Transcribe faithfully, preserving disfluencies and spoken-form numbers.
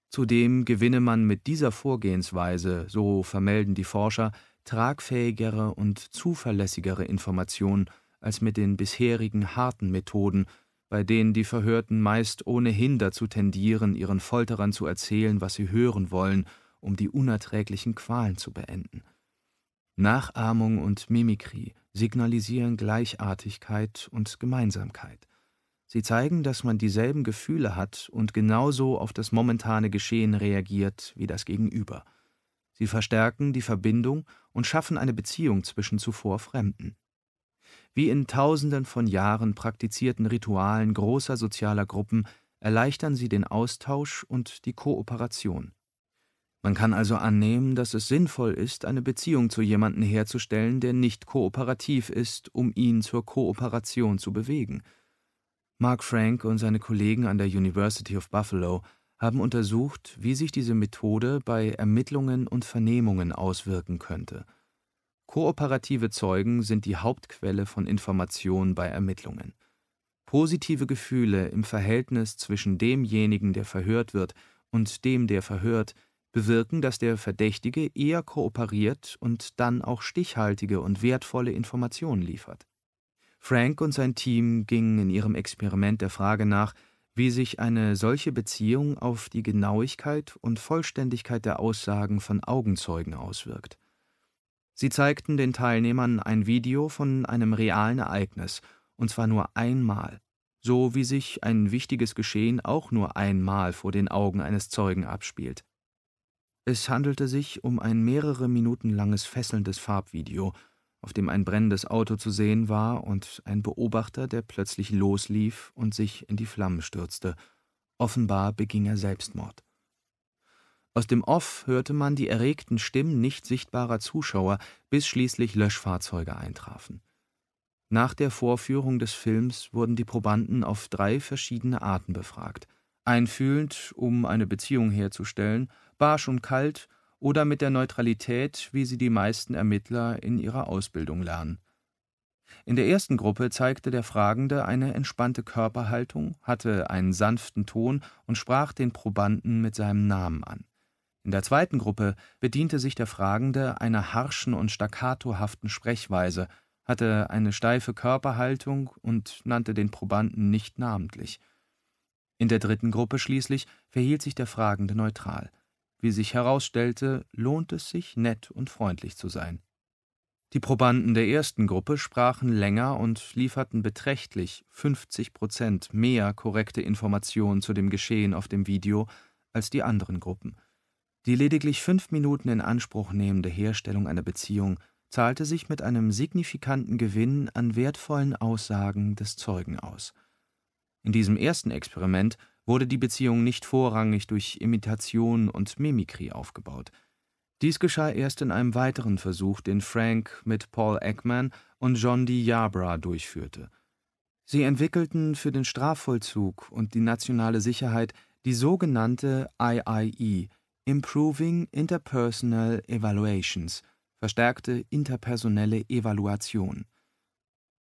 Zudem gewinne man mit dieser Vorgehensweise, so vermelden die Forscher, tragfähigere und zuverlässigere Informationen als mit den bisherigen harten Methoden, bei denen die Verhörten meist ohnehin dazu tendieren, ihren Folterern zu erzählen, was sie hören wollen, um die unerträglichen Qualen zu beenden. Nachahmung und Mimikrie signalisieren Gleichartigkeit und Gemeinsamkeit. Sie zeigen, dass man dieselben Gefühle hat und genauso auf das momentane Geschehen reagiert wie das Gegenüber. Sie verstärken die Verbindung und schaffen eine Beziehung zwischen zuvor Fremden. Wie in Tausenden von Jahren praktizierten Ritualen großer sozialer Gruppen erleichtern sie den Austausch und die Kooperation. Man kann also annehmen, dass es sinnvoll ist, eine Beziehung zu jemandem herzustellen, der nicht kooperativ ist, um ihn zur Kooperation zu bewegen. Mark Frank und seine Kollegen an der University of Buffalo haben untersucht, wie sich diese Methode bei Ermittlungen und Vernehmungen auswirken könnte. Kooperative Zeugen sind die Hauptquelle von Informationen bei Ermittlungen. Positive Gefühle im Verhältnis zwischen demjenigen, der verhört wird, und dem, der verhört, bewirken, dass der Verdächtige eher kooperiert und dann auch stichhaltige und wertvolle Informationen liefert. Frank und sein Team gingen in ihrem Experiment der Frage nach, wie sich eine solche Beziehung auf die Genauigkeit und Vollständigkeit der Aussagen von Augenzeugen auswirkt. Sie zeigten den Teilnehmern ein Video von einem realen Ereignis, und zwar nur einmal, so wie sich ein wichtiges Geschehen auch nur einmal vor den Augen eines Zeugen abspielt. Es handelte sich um ein mehrere Minuten langes fesselndes Farbvideo, auf dem ein brennendes Auto zu sehen war und ein Beobachter, der plötzlich loslief und sich in die Flammen stürzte. Offenbar beging er Selbstmord. Aus dem Off hörte man die erregten Stimmen nicht sichtbarer Zuschauer, bis schließlich Löschfahrzeuge eintrafen. Nach der Vorführung des Films wurden die Probanden auf drei verschiedene Arten befragt: einfühlend, um eine Beziehung herzustellen, barsch und kalt oder mit der Neutralität, wie sie die meisten Ermittler in ihrer Ausbildung lernen. In der ersten Gruppe zeigte der Fragende eine entspannte Körperhaltung, hatte einen sanften Ton und sprach den Probanden mit seinem Namen an. In der zweiten Gruppe bediente sich der Fragende einer harschen und staccatohaften Sprechweise, hatte eine steife Körperhaltung und nannte den Probanden nicht namentlich. In der dritten Gruppe schließlich verhielt sich der Fragende neutral. Wie sich herausstellte, lohnt es sich, nett und freundlich zu sein. Die Probanden der ersten Gruppe sprachen länger und lieferten beträchtlich fünfzig Prozent mehr korrekte Informationen zu dem Geschehen auf dem Video als die anderen Gruppen. Die lediglich fünf Minuten in Anspruch nehmende Herstellung einer Beziehung zahlte sich mit einem signifikanten Gewinn an wertvollen Aussagen des Zeugen aus. In diesem ersten Experiment wurde die Beziehung nicht vorrangig durch Imitation und Mimikrie aufgebaut. Dies geschah erst in einem weiteren Versuch, den Frank mit Paul Ekman und John D. Yarbrough durchführte. Sie entwickelten für den Strafvollzug und die nationale Sicherheit die sogenannte I I E, Improving Interpersonal Evaluations, verstärkte interpersonelle Evaluation.